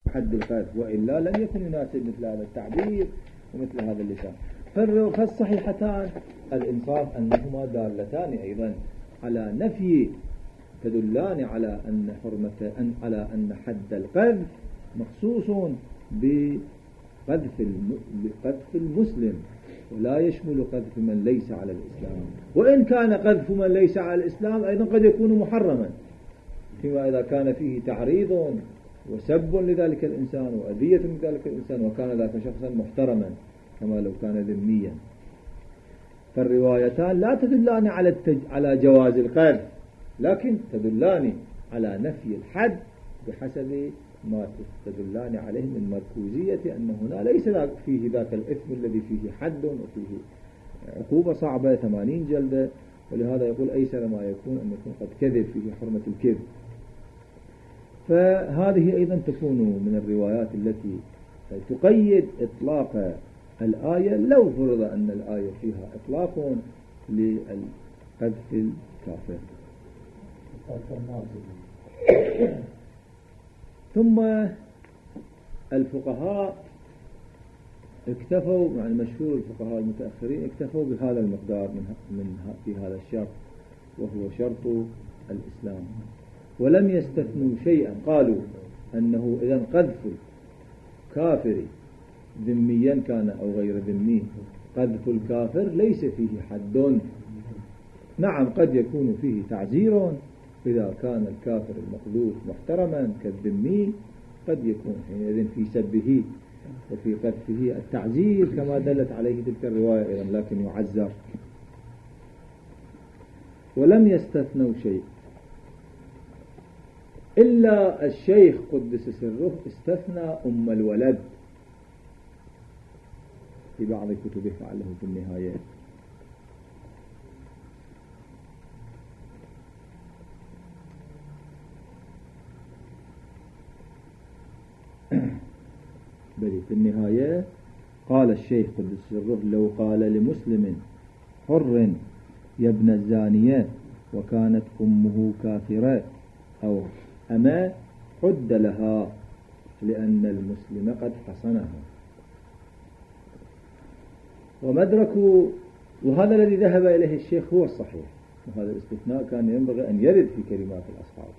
حد القذف، وإلا لم يكن يناسب مثل هذا التعبير ومثل هذا اللسان. فالصحيحتان الإنصاف أنهما دالتان أيضا على نفي، تدلان على أن على أن حد القذف مخصوص بقذف المسلم، ولا يشمل قذف من ليس على الإسلام. وإن كان قذف من ليس على الإسلام أيضا قد يكون محرما، فيما إذا كان فيه تعريض وسب لذلك الإنسان وأذية لذلك الإنسان، وكان ذاك شخصا محترما كما لو كان ذميا. فالروايتان لا تدلان على جواز القذف، لكن تدلان على نفي الحد بحسب ما تدلان عليه من مركوزية أن هنا ليس فيه ذاك الإثم الذي فيه حد وفيه عقوبة صعبة 80 جلدة. ولهذا يقول أيسر ما يكون أن يكون قد كذب، فيه حرمة الكذب. فهذه أيضا تكون من الروايات التي تقيد إطلاق الآية، لو فرض أن الآية فيها إطلاق للقذف الكافر. ثم الفقهاء اكتفوا، مع المشهور الفقهاء المتأخرين اكتفوا بهذا المقدار في هذا الشرط، وهو شرط الإسلام، ولم يستثنوا شيئا. قالوا أنه إذا قذف الكافر ذميا كان أو غير ذمي، قذف الكافر ليس فيه حد. نعم قد يكون فيه تعزير إذا كان الكافر المقذوف محترما كالذمي، قد يكون حينئذ في سبه وفي قذفه التعزير كما دلت عليه تلك الرواية أيضا، لكن يعزر. ولم يستثنوا شيء إلا الشيخ قدس سره استثنى أم الولد في بعض كتبه فعله في النهاية. بل في النهاية قال الشيخ قدس سره: لو قال لمسلم حر يا ابن الزانية وكانت أمه كافرة أو أما حد لها لأن المسلم قد حصنها. ومدرك، وهذا الذي ذهب إليه الشيخ هو الصحيح، وهذا الاستثناء كان ينبغي أن يرد في كلمات الأصحاب،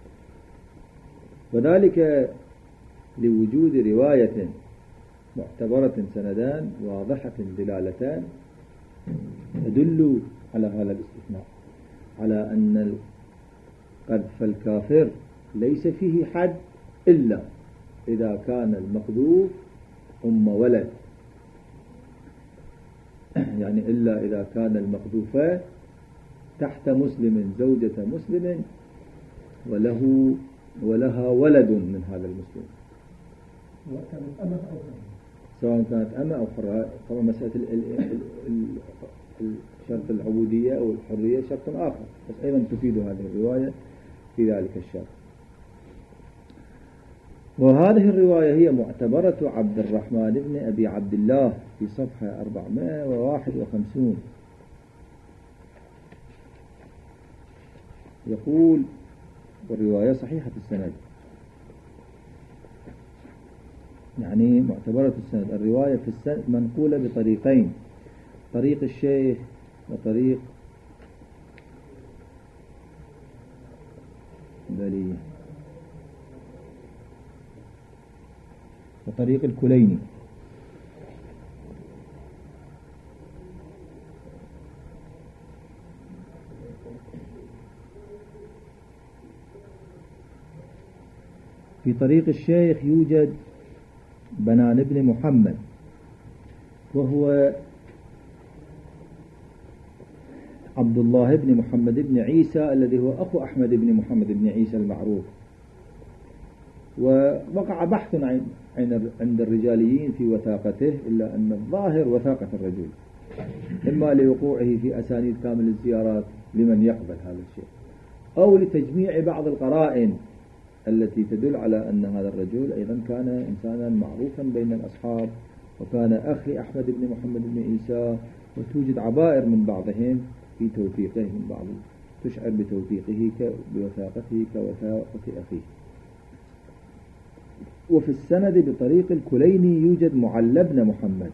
وذلك لوجود رواية معتبرة سندان واضحة دلالتان تدل على هذا الاستثناء، على أن قذف الكافر ليس فيه حد إلا إذا كان المقذوف أم ولد، يعني إلا إذا كان المقذوفة تحت مسلم زوجة مسلم ولها ولد من هذا المسلم، سواء كانت أمة أو حرة. طبعا مسألة شرط العبودية أو الحرية شرط آخر، بس أيضا تفيد هذه الرواية في ذلك الشرط. وهذه الرواية هي معتبرة عبد الرحمن بن أبي عبد الله في صفحة 451. يقول: والرواية صحيحة السند، يعني معتبرة السند. الرواية في السند منقولة بطريقين: طريق الشيخ وطريق وطريق الكليني. في طريق الشيخ يوجد بنان بن محمد، وهو عبد الله بن محمد بن عيسى الذي هو أخو أحمد بن محمد بن عيسى المعروف. ووقع بحث عند الرجاليين في وثاقته، إلا أن الظاهر وثاقة الرجل، إما لوقوعه في أسانيد كامل الزيارات لمن يقبل هذا الشيء، أو لتجميع بعض القرائن التي تدل على أن هذا الرجل أيضا كان إنسانا معروفا بين الأصحاب، وكان أخي أحمد بن محمد بن عيسى، وتوجد عبائر من بعضهم في توثيقه، من بعض تشعر بتوثيقه بوثاقته كوثاقة أخيه. وفي السند بطريق الكليني يوجد معل بن محمد،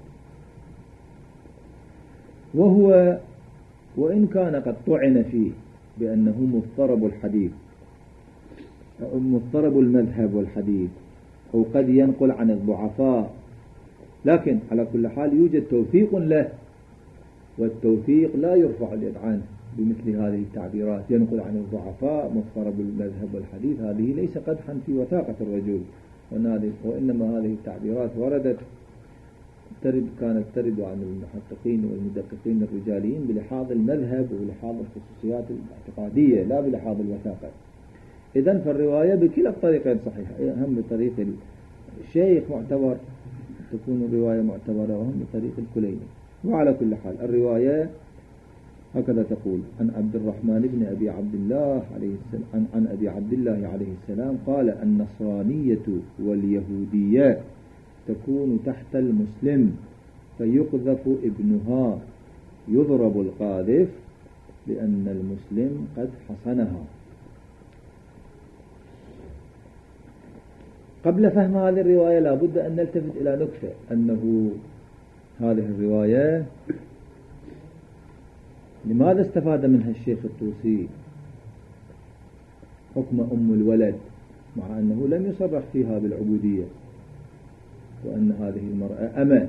وهو وإن كان قد طعن فيه بأنه مضطرب الحديث أو مضطرب المذهب والحديث أو قد ينقل عن الضعفاء، لكن على كل حال يوجد توثيق له، والتوثيق لا يرفع اليد عنه بمثل هذه التعبيرات. ينقل عن الضعفاء مضطرب المذهب والحديث، هذه ليس قدحا في وثاقة الرجل، وإنما هذه التعبيرات وردت كانت ترد عن المحققين والمدققين الرجاليين بلحاظ المذهب وبلحاظ الخصوصيات الاعتقادية لا بلحاظ الوثاقة. إذن فالرواية بكلا الطريقين صحيحة، هم بطريق الشيخ معتبر تكون الرواية معتبرة، وهم بطريق الكليني. وعلى كل حال الرواية هكذا تقول: عن عبد الرحمن بن أبي عبد الله عليه السلام عن أبي عبد الله عليه السلام قال: النصرانية واليهودية تكون تحت المسلم فيقذف ابنها يضرب القاذف لأن المسلم قد حصنها. قبل فهم هذه الرواية لا بد أن نلتفت إلى نكتة، أنه هذه الرواية لماذا استفاد منها الشيخ الطوسي حكم أم الولد، مع أنه لم يصرح فيها بالعبودية وأن هذه المرأة أمة؟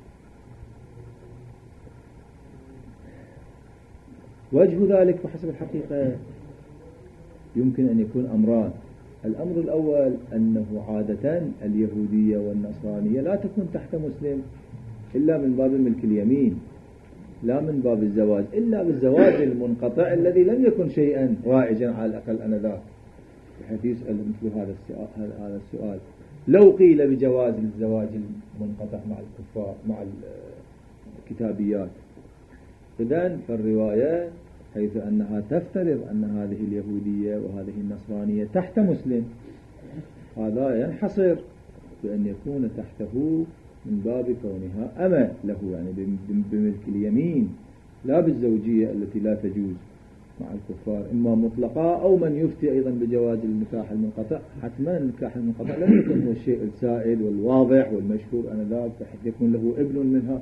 وجه ذلك بحسب الحقيقة يمكن أن يكون أمران. الأمر الأول أنه عادة اليهودية والنصرانية لا تكون تحت مسلم إلا من باب ملك اليمين، لا من باب الزواج، إلا بالزواج المنقطع الذي لم يكن شيئا رائجا على الأقل أنذاك، بحيث يسأل مثل هذا السؤال. لو قيل بجواز الزواج المنقطع مع الكفار مع الكتابيات، إذن فالرواية حيث أنها تفترض أن هذه اليهودية وهذه النصرانية تحت مسلم، هذا ينحصر بأن يكون تحته من باب كونها أمة له، يعني بملك اليمين، لا بالزوجية التي لا تجوز مع الكفار، إما مطلقة أو من يفتي أيضا بجواز النكاح المنقطع. حتما النكاح المنقطع لم يكن هو الشيء السائد والواضح والمشهور أنذاك بحيث يكون له ابن منها.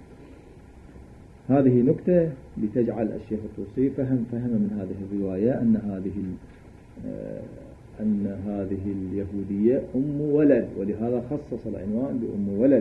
هذه نكتة لتجعل الشيخ الطوسي فهم من هذه الرواية أن هذه اليهودية أم ولد، ولهذا خصص العنوان بأم ولد.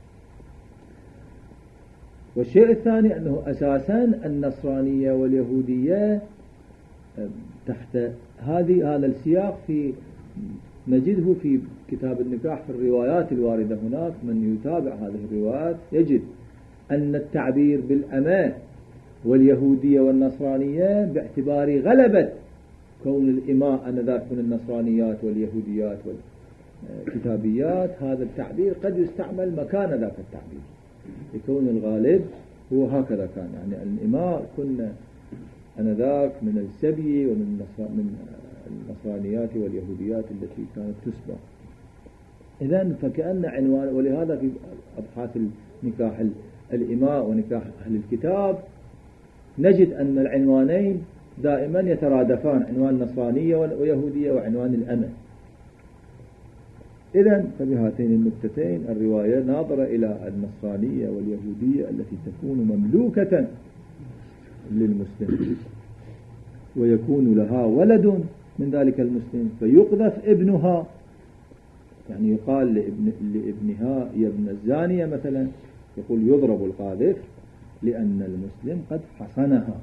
والشيء الثاني أنه أساسا النصرانية واليهودية تحت هذا السياق نجده في كتاب النكاح في الروايات الواردة هناك. من يتابع هذه الروايات يجد أن التعبير بالأماء واليهودية والنصرانية باعتبار غلبة كون الإماء أنذاك من النصرانيات واليهوديات والكتابيات، هذا التعبير قد يستعمل مكان ذاك التعبير، يكون الغالب هو هكذا كان، يعني الإماء كنا أنذاك من السبي ومن النصرانيات واليهوديات التي كانت تسبى. إذن فكأن عنوان، ولهذا في أبحاث النكاح الإماء ونكاح أهل الكتاب نجد أن العنوانين دائما يترادفان، عنوان نصرانية ويهودية وعنوان الأمة. إذن فبهاتين النكتتين الرواية ناظرة إلى النصرانية واليهودية التي تكون مملوكة للمسلم ويكون لها ولد من ذلك المسلم فيقذف ابنها، يعني يقال لابنها يا ابن الزانية مثلا، يقول يضرب القاذف لأن المسلم قد حصنها.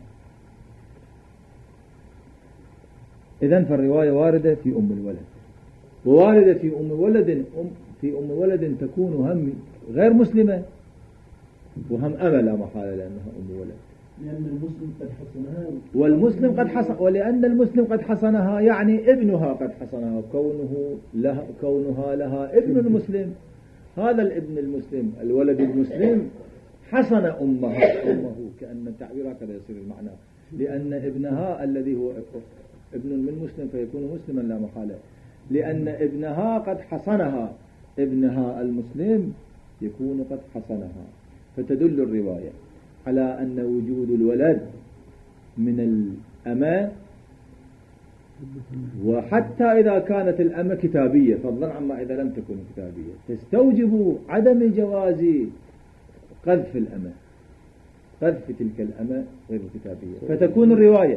إذن فالرواية واردة في أم الولد، وواردة في أم ولد تكون هم غير مسلمة وهم أمة لا محالة لأنها أم ولد، لأن المسلم قد حصنها والمسلم قد حصن، ولأن المسلم قد حصنها يعني ابنها قد حصنها، كونها لها ابن مسلم، هذا الابن المسلم الولد المسلم حصن أمه كأن التعبير هكذا يصير المعنى، لأن ابنها الذي هو ابن من مسلم فيكون مسلما لا محالة، لأن ابنها قد حصنها، ابنها المسلم يكون قد حصنها. فتدل الرواية على أن وجود الولد من الأمة وحتى إذا كانت الأمة كتابية فضلا عما إذا لم تكن كتابية تستوجب عدم جواز قذف الأمة، قذف تلك الأمة غير الكتابية، فتكون الرواية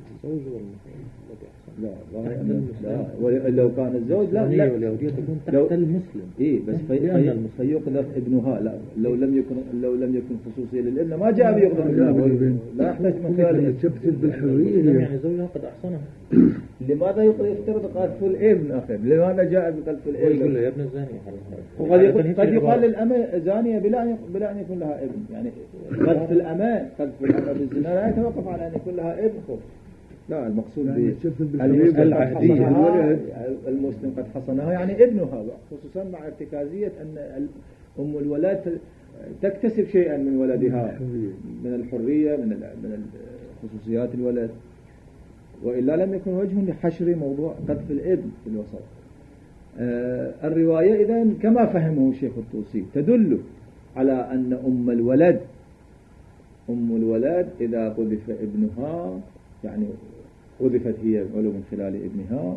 لا لو كان الزوج لا واليهودية تكون تحت المسلم بس فيقذف ابنها، لا لو لم يكن خصوصية للابن ما جاء بيقذف ابنها، لا يحتاج من خلال تبتل بالحرية يعني زوجها قد أحصنها. لماذا يفترض قذف الابن أخي؟ لماذا جاء بقذف الابن؟ يقول له يا ابن الزانية. قد يقال للأمة زانية بلا أن يكون لها ابن، يعني قذف الأمة بالزنا لا يتوقف على أن يكون لها ابن. لا المقصود المسلم قد حصنها يعني ابنها، خصوصا مع ارتكازية أن أم الولد تكتسب شيئا من ولدها من الحرية من خصوصيات الولد، وإلا لم يكن وجه لحشر موضوع قذف الابن في الوسط. الرواية إذن كما فهمه الشيخ الطوسي تدل على أن أم الولد إذا قذف ابنها يعني قذفت هي ولو من خلال ابنها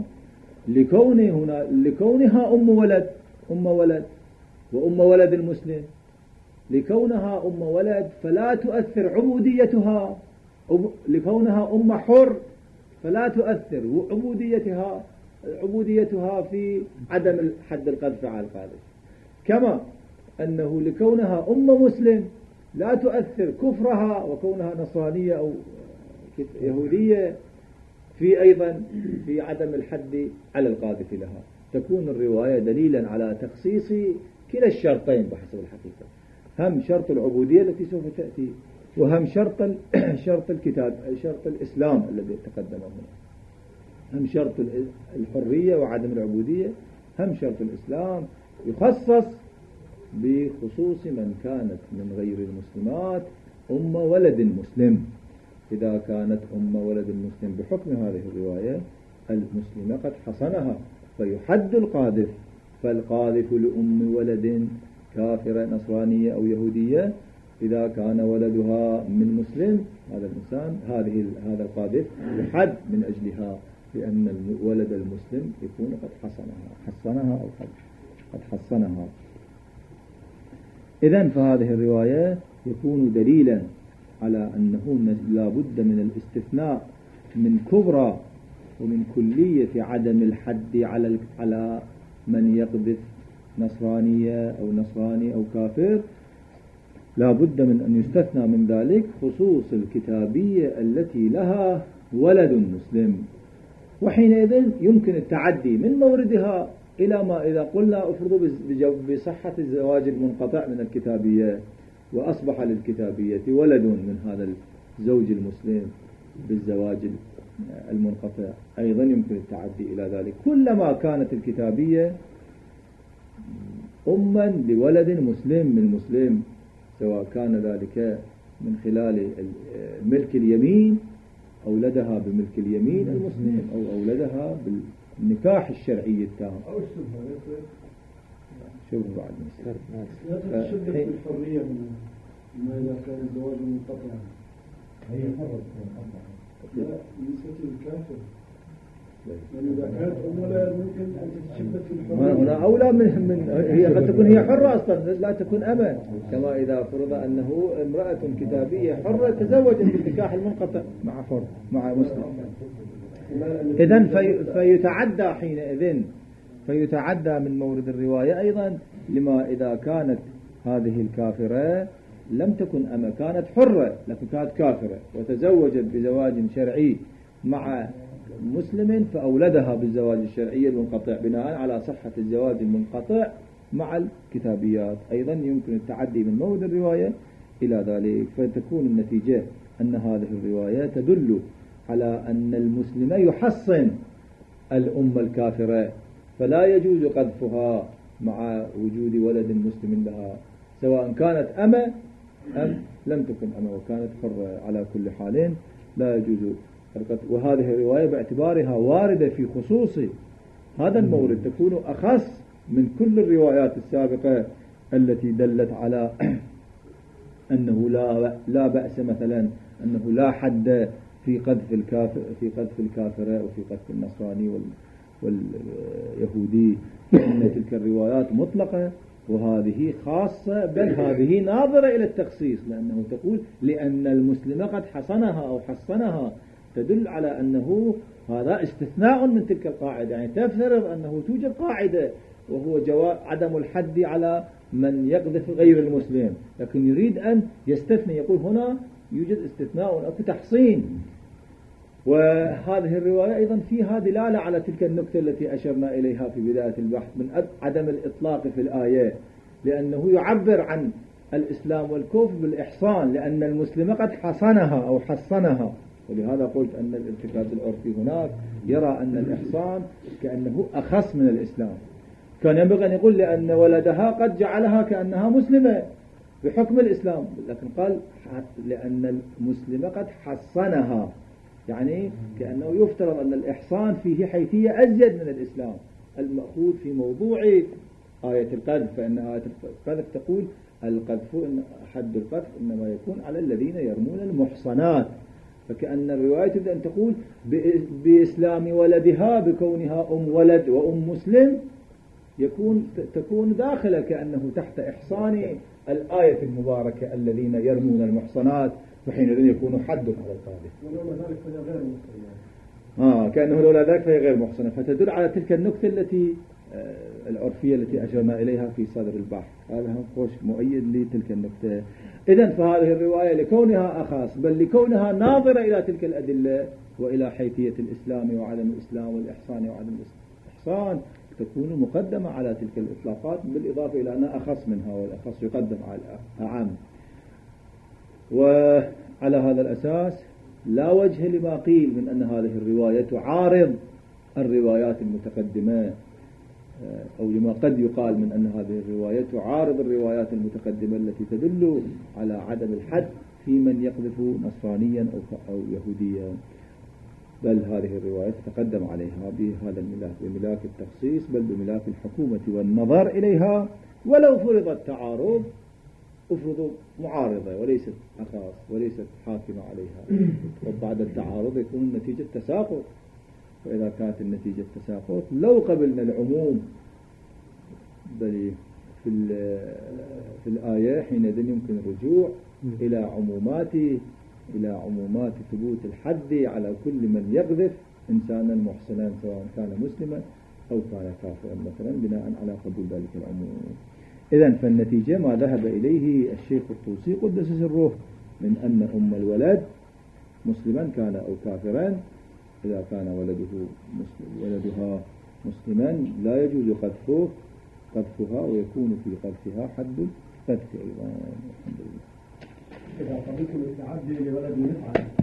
لكونها أم ولد وأم ولد المسلم، لكونها أم ولد فلا تؤثر عبوديتها، لكونها أم حر فلا تؤثر عبوديتها في عدم حد القذف على القاذف، كما أنه لكونها أم مسلم لا تؤثر كفرها وكونها نصرانية أو يهودية أيضا في عدم الحد على القاذف لها. تكون الرواية دليلا على تخصيص كلا الشرطين بحسب الحقيقة، هم شرط العبودية التي سوف تأتي، وهم شرط الكتاب، شرط الإسلام الذي تقدم هنا، هم شرط الحرية وعدم العبودية، هم شرط الإسلام يخصص بخصوص من كانت من غير المسلمات أم ولد مسلم. إذا كانت أم ولد المسلم بحكم هذه الرواية المسلمة قد حصنها فيحد القاذف، فالقاذف لأم ولد كافرة نصرانية أو يهودية إذا كان ولدها من مسلم هذا الإنسان هذا القاذف يحد من أجلها، لأن الولد المسلم يكون قد حصنها أو قد حصنها. إذن فهذه الرواية يكون دليلا على أنه لا بد من الاستثناء من كبرى ومن كلية عدم الحد على من يقذف نصرانية أو نصراني أو كافر، لا بد من أن يستثنى من ذلك خصوص الكتابية التي لها ولد مسلم، وحينئذ يمكن التعدي من موردها إلى ما إذا قلنا أفرضوا بصحة الزواج المنقطع من الكتابية وأصبح للكتابية ولد من هذا الزوج المسلم بالزواج المنقطع، أيضا يمكن التعدي إلى ذلك. كلما كانت الكتابية أما لولد مسلم من مسلم، سواء كان ذلك من خلال ملك اليمين أولدها بملك اليمين المسلم أو أولدها بالنكاح الشرعي التام أو الشبهة. شوف بعد مثل الشبهة في الحرية ما إذا كان الزواج منقطعا هي حرة لا بالنسبة للكافر، يعني إذا كانت أولا ممكن أن تتشبه في الحرية هنا أولى من هي قد تكون هي حرة أصلا لا تكون أمة، كما إذا فرض أنه امرأة كتابية حرة تزوجت بالنكاح المنقطع مع مسلم. إذن فيتعدى حينئذ فيتعدى من مورد الرواية أيضا لما إذا كانت هذه الكافرة لم تكن أمة، كانت حرة لكن كانت كافرة وتزوجت بزواج شرعي مع مسلم فأولدها بالزواج الشرعي المنقطع بناء على صحة الزواج المنقطع مع الكتابيات، أيضا يمكن التعدي من مورد الرواية إلى ذلك، فتكون النتيجة أن هذه الرواية تدل على أن المسلم يحصن الأمة الكافرة فلا يجوز قذفها مع وجود ولد مسلم لها، سواء كانت أمة أم لم تكن أمة وكانت حرة، على كل حال لا يجوز القذف. وهذه الرواية باعتبارها واردة في خصوص هذا المورد تكون أخص من كل الروايات السابقة التي دلت على أنه لا بأس مثلا أنه لا حد في قذف الكافر وفي قذف النصراني واليهودي، فإن تلك الروايات مطلقة وهذه خاصة، بل هذه ناظرة إلى التخصيص، لأنه تقول لأن المسلم قد حصنها أو حصنها، تدل على أنه هذا استثناء من تلك القاعدة، يعني تفترض أنه توجد قاعدة وهو عدم الحد على من يقذف غير المسلم، لكن يريد أن يستثني، يقول هنا يوجد استثناء أو تحصين. وهذه الرواية أيضا فيها دلالة على تلك النكتة التي أشرنا إليها في بداية البحث من عدم الإطلاق في الآية، لأنه يعبر عن الإسلام والكفر بالإحصان، لأن المسلم قد حصنها أو حصنها، ولهذا قلت أن الارتكاز العرفي هناك يرى أن الإحصان كأنه أخص من الإسلام، كان ينبغي أن يقول لأن ولدها قد جعلها كأنها مسلمة بحكم الإسلام، لكن قال لأن المسلم قد حصنها، يعني كأنه يفترض أن الإحصان فيه حيثية أزيد من الإسلام المأخوذ في موضوع آية القذف، فإن آية القذف تقول القذف إن حد القذف إنما يكون على الذين يرمون المحصنات، فكأن الرواية تبدأ أن تقول بإسلام ولدها بكونها أم ولد وأم مسلم تكون داخلة كأنه تحت إحصان الآية المباركة الذين يرمون المحصنات، فحينئذ يكون حد على القاذف. ولولا ذلك فهي غير محصنة. كأنه لولا ذلك فهي غير محصنة، فتدل على تلك النكتة التي العرفية التي أشرنا إليها في صدر البحث، هذا خوش مؤيد لتلك النكتة. إذن فهذه الرواية لكونها أخص، بل لكونها ناظرة إلى تلك الأدلة وإلى حيثية الإسلام وعدم الإسلام والإحصان وعدم الإحصان، تكون مقدمة على تلك الإطلاقات، بالإضافة إلى أنها أخص منها، والأخص يقدم على الأعم. وعلى هذا الأساس لا وجه لما قيل من أن هذه الرواية تعارض الروايات المتقدمة، أو لما قد يقال من أن هذه الرواية تعارض الروايات المتقدمة التي تدل على عدم الحد في من يقذف نصرانيا أو يهوديا، بل هذه الرواية تتقدم عليها بهذا الملاك، بملاك التخصيص، بل بملاك الحكومة والنظر إليها، ولو فرض التعارض أفرض معارضة وليست أخاص وليست حاكمة عليها، وبعد التعارض يكون النتيجة تساقط، فإذا كانت النتيجة تساقط لو قبلنا العموم بل في الآية حينئذ يمكن الرجوع إلى عمومات ثبوت الحد على كل من يقذف إنسانا محسنا سواء كان مسلما أو كان كافرا مثلا، بناء على قبول ذلك العموم. إذن فالنتيجة ما ذهب إليه الشيخ الطوسي قدس سره من أن أم الولد مسلما كان أو كافرا، إذا كان ولدها مسلما لا يجوز قذفها ويكون في قذفها حد القذف أيضا. الحمد لله. إذا قضيتم التعدي لولد نفعل